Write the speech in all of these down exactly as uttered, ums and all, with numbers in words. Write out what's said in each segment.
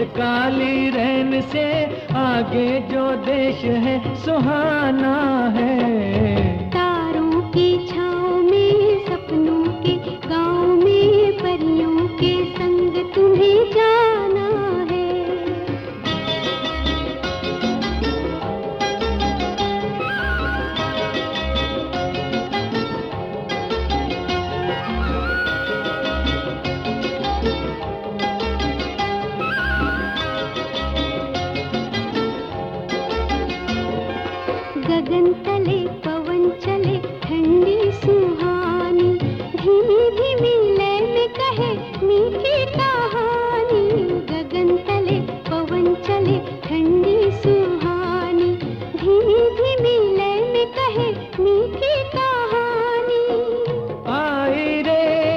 काली रैन से आगे जो देश है सुहाना है। तारों की छाँव में सपनों के गाँव में परियों के संग तुम्हें जाना है। गगन तले पवन चले ठंडी सुहानी, धीमी धीमी लय में कहे मीठी कहानी। गगन तले पवन चले ठंडी सुहानी, धीमी धीमी लय में कहे मीठी कहानी। आई रे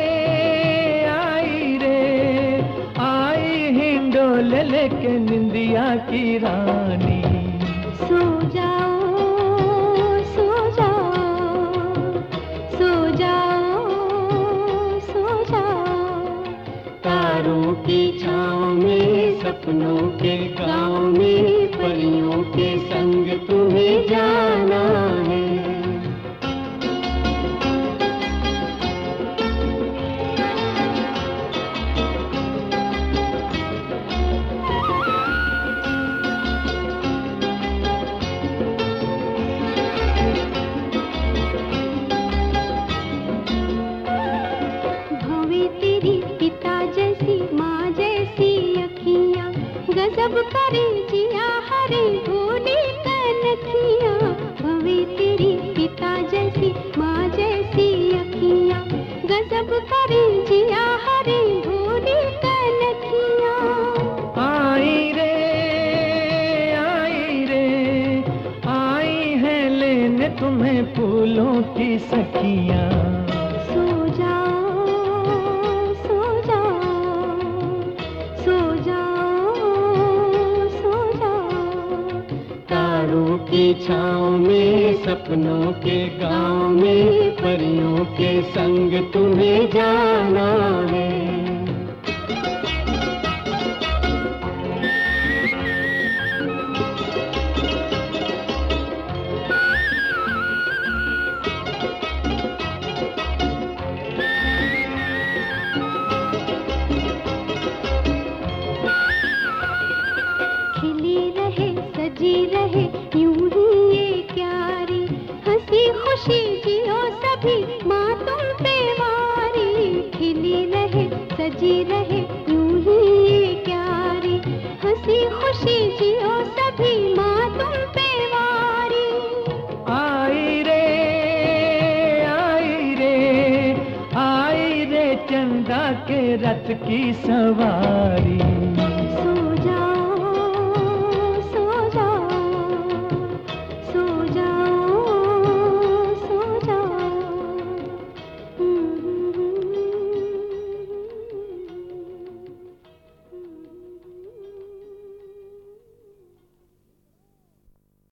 आई रे आई हिंडोले लेके निंदिया की रानी। सो जाओ सो जाओ सो जाओ सो जाओ। तारों की छाँव में सपनों के गाँव में परियों के संग तुम्हें जाना है। पिता जैसी माँ जैसी अखियाँ, गजब करे जिया हरे भोली कनखियाँ। भवे तेरी पिता जैसी माँ जैसी अखियाँ, गजब करे जिया हरे भोली कनखियाँ। आई रे आई रे आई है लेने तुम्हें फूलों की सखियाँ। सो जाओ सो जाओ सो जाओ सो जाओ। तारों की छाँव में सपनों के गाँव में परियों के संग तुम्हें जाना है। खिली रहे सजी रहे यूं ही ये क्यारी, हंसी खुशी जियो सभी माँ तुम पे वारी। खिली रहे सजी रहे यूं ही ये क्यारी, हंसी खुशी जियो सभी माँ तुम पे वारी। आई रे आई रे आई रे चंदा के रथ की सवारी।